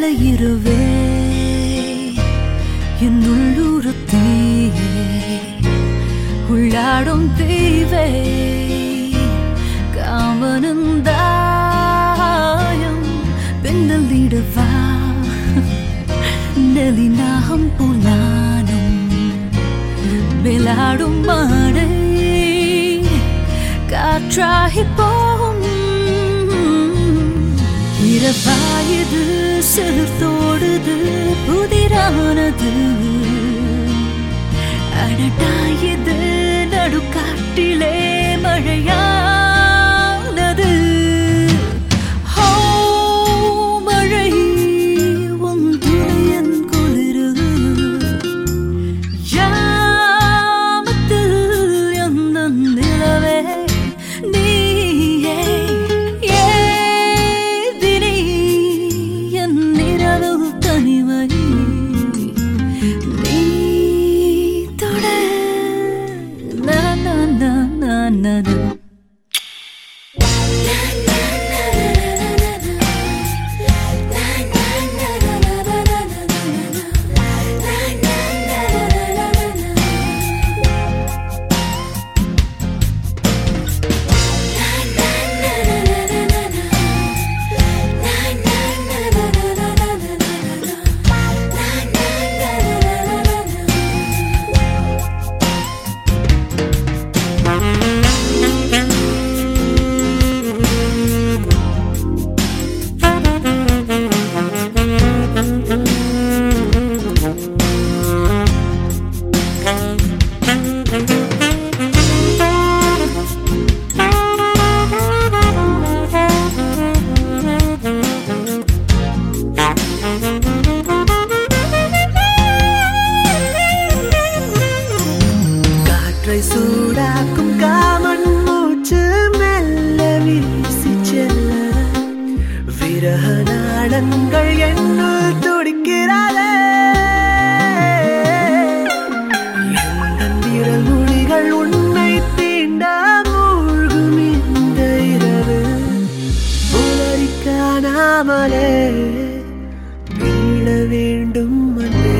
இரவே என் உள்ளுறுத்தி உள்ளாடும் தீவே காமனந்தாயம் பின்னலிடவா நெலினாகம் புலானும் மேலாடும் மாடை காற்றாகி போகும் இரவாயது சிறுத்தோடுது புதிரானது அடட்டாயது நடுக்காட்டிலே மழையானது ஹோ மழை உன் துணையன் குளிரு யாமத்தில் எந்த நிலவே நீயே ஏதினி என் இரவு தனிமை நீ தொட na na na na na na சூடாக்கும் காமன் மூச்சு மெல்ல வீசி செல்ல விரக நாடங்கள் என்னுள் துடிக்கிறாரே என் விரல் மொழிகள் உன்னை தீண்ட மூழ்கும் இந்த இரவு புலரி காணாமலே வீழ வேண்டும் அன்பே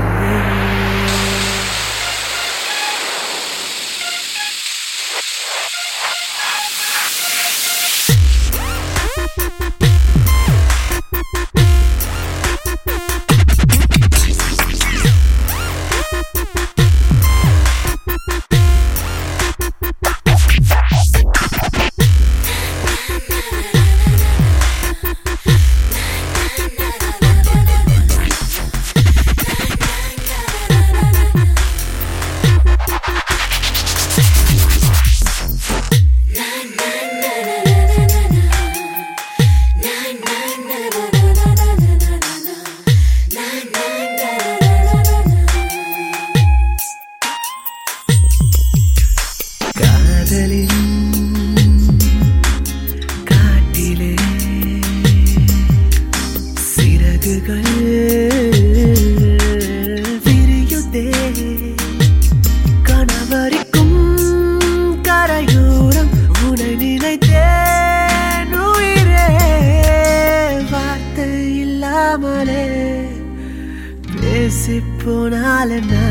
காட்டிலே சிறகுகள் விரியுதே கணவரிக்கும் கரையோரம் உனை நினைத்தேன் உயிரே வார்த்தை இல்லாமலே பேசிப்போனால் என்ன